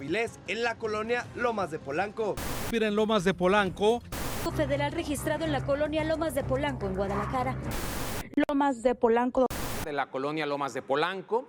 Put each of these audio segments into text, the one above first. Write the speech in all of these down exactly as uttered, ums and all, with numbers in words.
Avilés, en la colonia Lomas de Polanco. En Lomas de Polanco. Federal registrado en la colonia Lomas de Polanco, en Guadalajara. Lomas de Polanco. De la colonia Lomas de Polanco.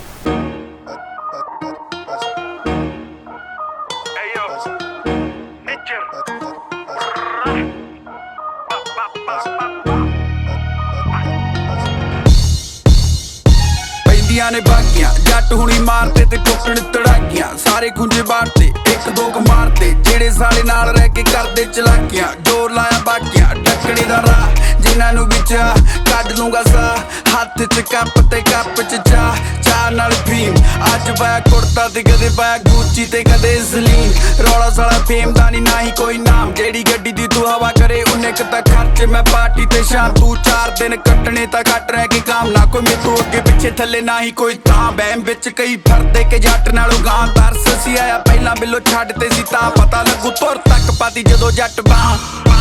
ਪੈਂਦੀਆਂ ਨੇ ਬਾਗੀਆਂ ਜੱਟ ਹੁਣੀ ਮਾਰਦੇ ਤੇ ਟੁੱਟਣ ਤੜਾਕੀਆਂ ਸਾਰੇ ਖੁੰਝੇ ਬਾੜਦੇ ਇੱਕ ਦੋ ਕ ਮਾਰਦੇ ਜਿਹੜੇ ਸਾਲੇ ਨਾਲ ਰਹਿ ਕੇ ਕਰਦੇ ਚਲਾਕੀਆਂ ਜੋਰ ਲਾਇਆ ਬਾਕੀਆਂ ਡੱਕਣੇ ਦਾ ਰਾਹ ਜਿਨ੍ਹਾਂ ਨੂੰ ਵਿੱਚ ਕੱਢ ਲੂੰਗਾ ਸਾਹ ਹੱਥ 'ਚ ਕੱਪ ਤੇ ਕੱਪ 'ਚ ਚਾਹ ਚਾਹ ਨਾਲ ਫੀਮ ਅੱਜ ਪਾਇਆ ਕੁੜਤਾ ਤੇ ਕਦੇ ਪਾਇਆ ਗੂਚੀ ਤੇ ਕਦੇ ਸਲੀਮ ਰੌਲਾ ਸਾਲਾ ਫੇਮ ਦਾ ਨੀ ਨਾ ਹੀ ਕੋਈ ਨਾਮ ਜਿਹੜੀ ਗੱਡੀ ਦੀ ਤੂੰ ਹਵਾ ਕਰੇ ਉਹਨੇ ਕ ਤਾਂ ਖਰਚੇ ਮੈਂ ਪਾਰਟੀ ਤੇ ਸ਼ਾਮ ਤੂੰ ਚਾਰ ਦਿਨ ਕੱਟਣੇ ਤਾਂ ਕੱਟ ਰਹਿ ਕੇ ਕੰਮ ਨਾ ਕੋਈ ਮੇਰੇ ਅੱਗੇ ਪਿੱਛੇ ਥੱਲੇ ਨਾ ਹੀ ਕੋਈ ਤਾਂ ਬੈਮ ਵਿੱਚ ਕਈ ਫਰਦੇ ਕੇ ਜੱਟ ਨਾਲੋਂ ਗਾਂ ਤਰਸ ਸੀ ਆਇਆ ਪਹਿਲਾਂ ਬਿੱਲੋ ਛੱਡ ਤੇ ਸੀ ਤਾਂ ਪਤਾ ਲੱਗੂ ਤੁਰ ਤੱਕ ਪਾਤੀ ਜਦੋਂ ਜੱਟ ਬਾਹ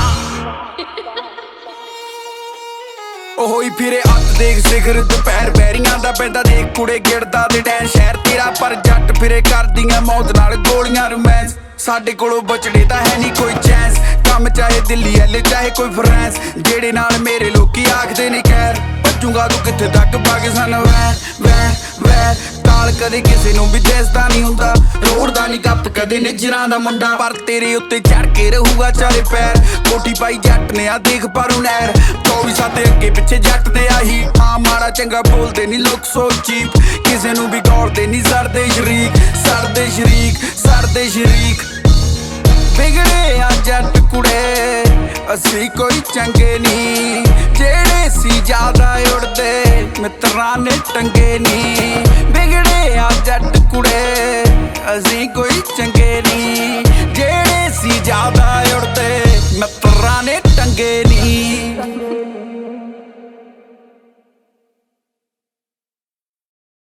ਉਹ ਹੋਈ ਫਿਰੇ ਅੱਤ ਦੇਖ ਸਿਖਰ ਦੁਪਹਿਰ ਬੈਰੀਆਂ ਦਾ ਪੈਂਦਾ ਦੇਖ ਕੁੜੇ ਗਿੜਦਾ ਦੇ ਡੈਨ ਸ਼ਹਿਰ ਤੇਰਾ ਪਰ ਜੱਟ ਫਿਰੇ ਕਰਦੀਆਂ ਮੌਤ ਨਾਲ ਗੋਲੀਆਂ ਰੋਮਾਂਸ ਸਾਡੇ ਕੋਲੋਂ ਬਚੜੇ ਤਾਂ ਹੈ ਨਹੀਂ ਕੋਈ ਚੈਂਸ ਕੰਮ ਚਾਹੇ ਦਿੱਲੀ ਐ ਚਾਹੇ ਕੋਈ ਫਰਾਂਸ ਜਿਹੜੇ ਨਾਲ ਮੇਰੇ ਲੋਕੀ ਆਖਦੇ ਨੇ ਕਹਿਰ ਭੱਜੂਗਾ ਤੂੰ ਕਿੱਥੇ ਤੱਕ ਪਾਕਿਸਤਾਨ ਵੈਰ ਵੈਰ ਵੈਰ ਤਾਲ ਕਦੇ ਕਿਸੇ ਨੂੰ ਵੀ ਦੇਸਦਾ ਨਹੀਂ ਹੁੰਦਾ ਰੋੜਦਾ ਨਹੀਂ ਕੱਪ ਕਦੇ ਨਿਜਰਾਂ ਦਾ ਮੁੰਡਾ ਪਰ ਤੇਰੇ ਉੱਤੇ ਚੜ ਕੇ ਰਹੂਗਾ ਚਾਰੇ ਪੈਰ ਕੋਠੀ ਪਾਈ ਜੱਟ ਨੇ ਆ ਦੇਖ ਪਰੂ ਨਹਿਰ ਚੌਵੀ ਸੱਤ ਅੱਗੇ ਪਿੱਛੇ ਜੱਟ ਦੇ ਆਹੀ ਆ ਮਾੜਾ ਚੰਗਾ ਬੋਲਦੇ ਨਹੀਂ ਲੋਕ ਸੋ ਚੀਪ ਕਿਸੇ ਨੂੰ ਵੀ ਗੌਰਦੇ ਨਹੀਂ ਸਰਦੇ ਸ਼ਰੀਕ ਸਰਦੇ ਸ਼ਰੀਕ ਸਰਦੇ ਸ਼ਰੀਕ ਬਿਗੜੇ ਆ ਜੱਟ ਕੁੜੇ ਅਸੀਂ ਕੋਈ ਚੰਗੇ ਨਹੀਂ ਜਿਹੜੇ ਸੀ ਜ਼ਿਆਦਾ ਉੜਦੇ ਮਿੱਤਰਾਂ ਨੇ ਟੰਗੇ ਨਹੀਂ ਬਿਗੜੇ ਆ ਜੱਟ ਕੁੜੇ ਅਸੀਂ ਕੋਈ ਚੰਗੇ ਨਹੀਂ ਜਿਹੜੇ ਸੀ ਜ਼ਿਆਦਾ ਉੜਦੇ